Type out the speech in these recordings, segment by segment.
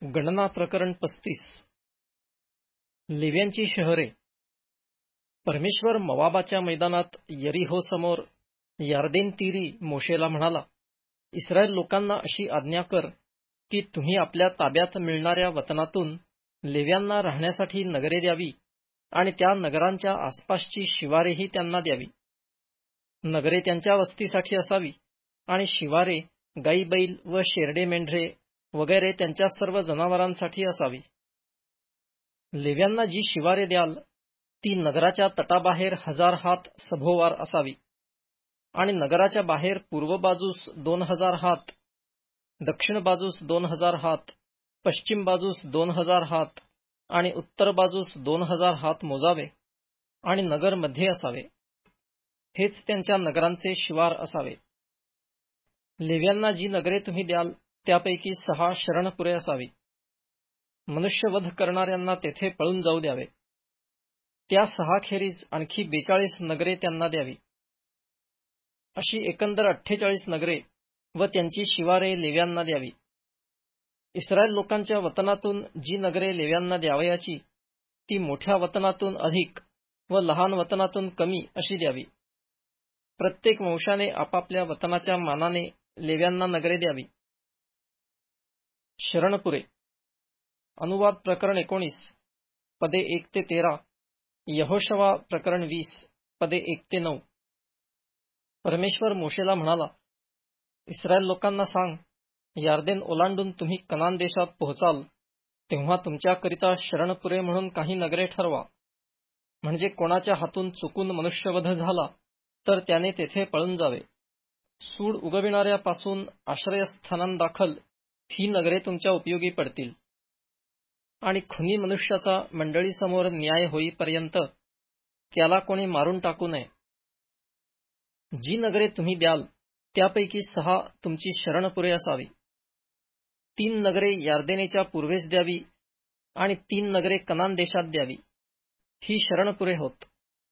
गणना प्रकरण 35. लेव्यांची शहरे. परमेश्वर मोवाबाच्या मैदानात यरीहो समोर यार्देन तीरी मोशेला म्हणाला, इस्रायल लोकांना अशी आज्ञा कर की तुम्ही आपल्या ताब्यात मिळणाऱ्या वतनातून लेव्यांना राहण्यासाठी नगरे द्यावी आणि त्या नगरांच्या आसपासची शिवारेही त्यांना द्यावी. नगरे त्यांच्या वस्तीसाठी असावी आणि शिवारे गाई बैल व शेरडे मेंढरे वगैरे त्यांच्या सर्व जनावरांसाठी असावी. लेव्यांना जी शिवारे द्याल ती नगराच्या तटाबाहेर 1000 हात सभोवार असावी आणि नगराच्या बाहेर पूर्व बाजूस 2000 हात, दक्षिण बाजूस 2000 हात, पश्चिम बाजूस 2000 हात आणि उत्तर बाजूस 2000 हात मोजावे आणि नगर मध्ये असावे. हेच त्यांच्या नगरांचे शिवार असावे. लेव्यांना जी नगरे तुम्ही द्याल त्यापैकी 6 शरणपुरे असावी. मनुष्यवध करणाऱ्यांना तेथे पळून जाऊ द्यावे. त्या 6 खेरीज आणखी 42 नगरे त्यांना द्यावी. अशी एकंदर 48 नगरे व त्यांची शिवारे लेव्यांना द्यावी. इस्रायल लोकांच्या वतनातून जी नगरे लेव्यांना द्यावयाची ती मोठ्या वतनातून अधिक व लहान वतनातून कमी अशी द्यावी. प्रत्येक वंशाने आपापल्या वतनाच्या मानाने लेव्यांना नगरे द्यावी. शरणपुरे. अनुवाद प्रकरण 19 पदे 1 ते 13. यहोशवा प्रकरण 20 पदे 1 ते 9. परमेश्वर मोशेला म्हणाला, इस्रायल लोकांना सांग, यार्देन ओलांडून तुम्ही कनान देशात पोहोचाल तेव्हा तुमच्याकरिता शरणपुरे म्हणून काही नगरे ठरवा. म्हणजे कोणाच्या हातून चुकून मनुष्यवध झाला तर त्याने तेथे पळून जावे. सूड उगविणाऱ्यापासून आश्रयस्थानांदाखल ही नगरे तुमच्या उपयोगी पडतील. आणि खुनी मनुष्याचा मंडळीसमोर न्याय होईपर्यंत त्याला कोणी मारून टाकू नये. जी नगरे तुम्ही द्याल त्यापैकी 6 तुमची शरणपुरे असावी. 3 नगरे यार्देनेच्या पूर्वेस द्यावी आणि 3 नगरे कनान देशात द्यावी. ही शरणपुरे होत.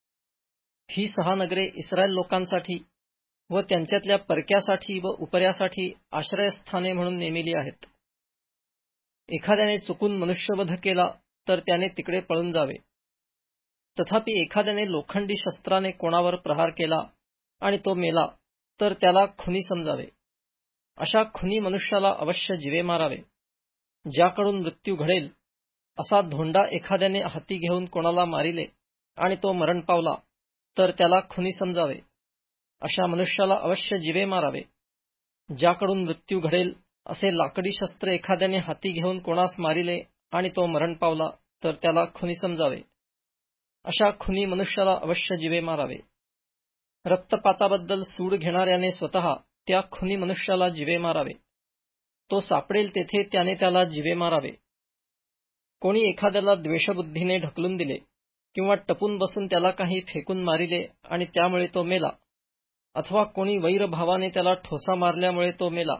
ही 6 नगरे इस्रायल लोकांसाठी व त्यांच्यातल्या परक्यासाठी व उपऱ्यासाठी आश्रयस्थाने म्हणून नेमिली आहेत. एखाद्याने चुकून मनुष्यवध केला तर त्याने तिकडे पळून जावे. तथापि एखाद्याने लोखंडी शस्त्राने कोणावर प्रहार केला आणि तो मेला तर त्याला खुनी समजावे. अशा खुनी मनुष्याला अवश्य जिवे मारावे. ज्याकडून मृत्यू घडेल असा धोंडा एखाद्याने हाती घेऊन कोणाला मारिले आणि तो मरण पावला तर त्याला खुनी समजावे. अशा मनुष्याला अवश्य जिवे मारावे. ज्याकडून मृत्यू घडेल असे लाकडी शस्त्र एखाद्याने हाती घेऊन कोणास मारिले आणि तो मरण पावला तर त्याला खुनी समजावे. अशा खुनी मनुष्याला अवश्य जिवे मारावे. रक्तपाताबद्दल सूड घेणाऱ्याने स्वतः त्या खुनी मनुष्याला जिवे मारावे. तो सापडेल तेथे त्याने त्याला जिवे मारावे. कोणी एखाद्याला द्वेषबुद्धीने ढकलून दिले किंवा टपून बसून त्याला काही फेकून मारिले आणि त्यामुळे तो मेला, अथवा कोणी वैरभावाने त्याला ठोसा मारल्यामुळे तो मेला,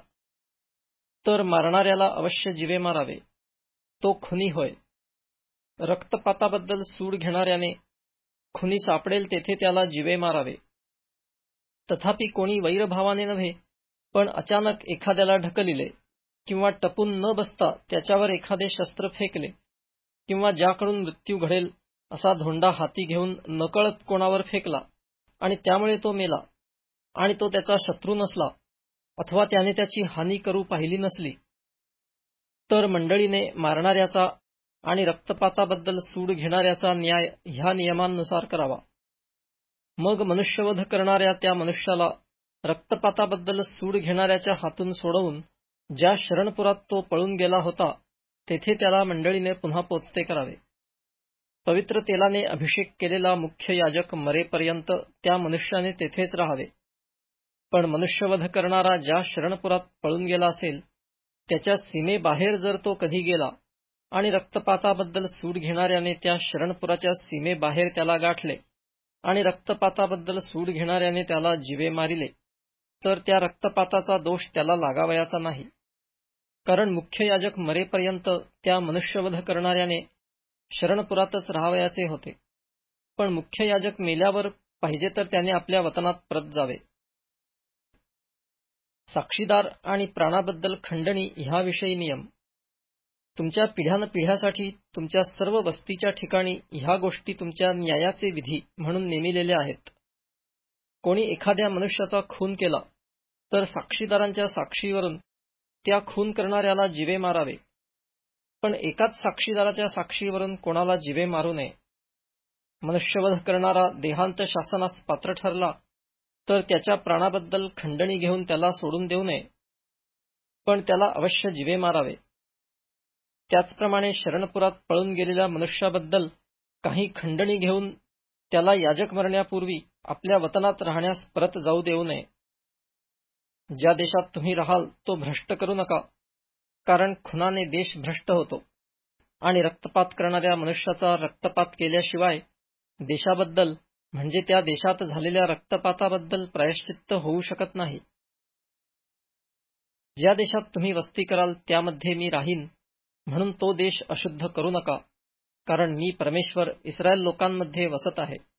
तर मारणाऱ्याला अवश्य जिवे मारावे. तो खुनी होय. रक्तपाताबद्दल सूड घेणाऱ्याने खुनी सापडेल तेथे त्याला जिवे मारावे. तथापि कोणी वैरभावाने नव्हे पण अचानक एखाद्याला ढकलिले किंवा टपून न बसता त्याच्यावर एखादे शस्त्र फेकले किंवा ज्याकडून मृत्यू घडेल असा धोंडा हाती घेऊन नकळत कोणावर फेकला आणि त्यामुळे तो मेला आणि तो त्याचा शत्रू नसला अथवा त्याने त्याची हानी करू पाहिली नसली, तर मंडळीने मारणाऱ्याचा आणि रक्तपाताबद्दल सूड घेणाऱ्याचा न्याय ह्या नियमांनुसार करावा. मग मनुष्यवध करणाऱ्या त्या मनुष्याला रक्तपाताबद्दल सूड घेणाऱ्याच्या हातून सोडवून ज्या शरणपुरात तो पळून गेला होता तेथे त्याला मंडळीने पुन्हा पोचते करावे. पवित्र तेलाने अभिषेक केलेला मुख्य याजक मरेपर्यंत त्या मनुष्याने तेथेच राहावे. पण मनुष्यवध करणारा ज्या शरणपुरात पळून गेला असेल त्याच्या सीमेबाहेर जर तो कधी गेला आणि रक्तपाताबद्दल सूड घेणाऱ्याने त्या शरणपुराच्या सीमेबाहेर त्याला गाठले आणि रक्तपाताबद्दल सूड घेणाऱ्याने त्याला जिवे मारिले, तर त्या रक्तपाताचा दोष त्याला लागावयाचा नाही. कारण मुख्य याजक मरेपर्यंत त्या मनुष्यवध करणाऱ्याने शरणपुरातच राहावयाचे होते. पण मुख्य याजक मेल्यावर पाहिजे तर त्याने आपल्या वतनात परत जावे. साक्षीदार आणि प्राणाबद्दल खंडणी ह्याविषयी नियम. तुमच्या पिढ्यानपिढ्यासाठी तुमच्या सर्व वस्तीच्या ठिकाणी ह्या गोष्टी तुमच्या न्यायाचे विधी म्हणून नेमिलेल्या आहेत. कोणी एखाद्या मनुष्याचा खून केला तर साक्षीदारांच्या साक्षीवरून त्या खून करणाऱ्याला जिवे मारावे, पण एकाच साक्षीदाराच्या साक्षीवरून कोणाला जिवे मारू नये. मनुष्यवध करणारा देहांत शासनास पात्र ठरला तर त्याच्या प्राणाबद्दल खंडणी घेऊन त्याला सोडून देऊ नये, पण त्याला अवश्य जिवे मारावे. त्याचप्रमाणे शरणपुरात पळून गेलेल्या मनुष्याबद्दल काही खंडणी घेऊन त्याला याजक मरण्यापूर्वी आपल्या वतनात राहण्यास परत जाऊ देऊ नये. ज्या देशात तुम्ही राहाल तो भ्रष्ट करू नका, कारण खुनाने देश भ्रष्ट होतो आणि रक्तपात करणाऱ्या मनुष्याचा रक्तपात केल्याशिवाय देशाबद्दल म्हणजे त्या देशात झालेल्या रक्तपाताबद्दल प्रायश्चित्त होऊ शकत नाही. ज्या देशात तुम्ही वस्ती कराल त्यामध्ये मी राहीन, म्हणून तो देश अशुद्ध करू नका, कारण मी परमेश्वर इस्रायल लोकांमध्ये वसत आहे.